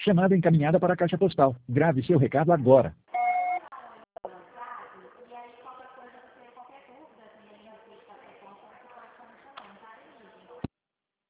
Chamada encaminhada para a caixa postal. Grave seu recado agora.